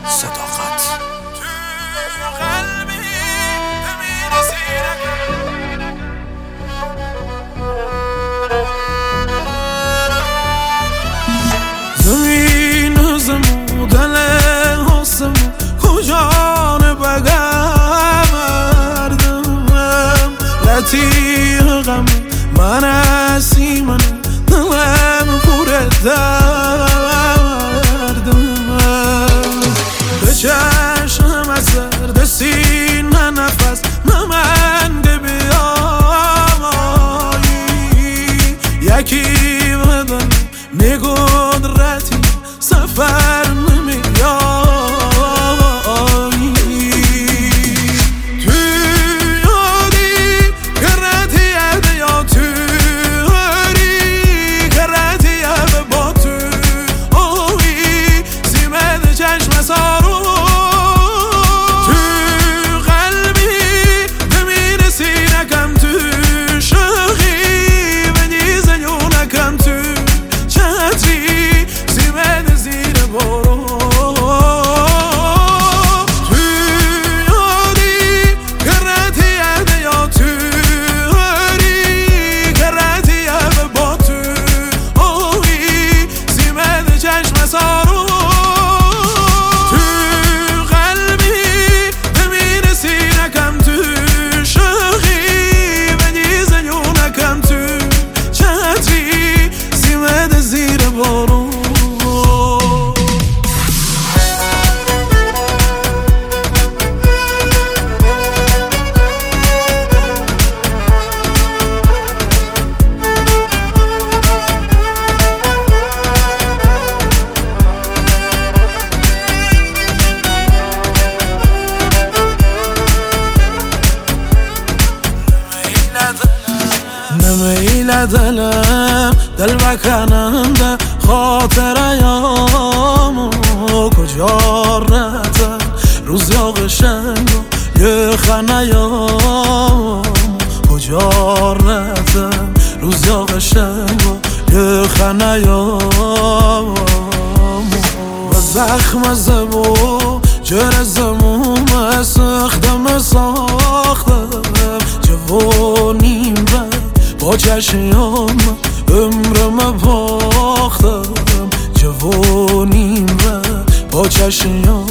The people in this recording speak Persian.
صداقت زمین زمو دل حسم کجا نبگردم لطیق غم من اسی من دلم پر دردم به چشم از درد سینه نفس نمنده بیایی یکی بدن نگودرتی سفر نمیایی تو یادی کرتی یده یا تو هری کرتی یده با تو آوی سیمه چشم سارو تو قلبی دمین سینکم تو شوقی بدی زنونکم تو چتری سیمه زیر برو تو یادی کرتی یده یا تو هری کرتی یده با تو آوی سیمه چشم سارو تو قلبی دمین سینکم تو شوقی بدی زنونکم تو چتری سیمه زیر برو نمیل دلم دل بکننده خاطر ایامو کجا رفتن روز یا قشنگ یه خنیامو کجا رفتن روز یا قشنگ یه خنیامو و زخم زبو جر زموم سختم ساختم جوانیم با چشم عمرم باختم جوانیم با چشم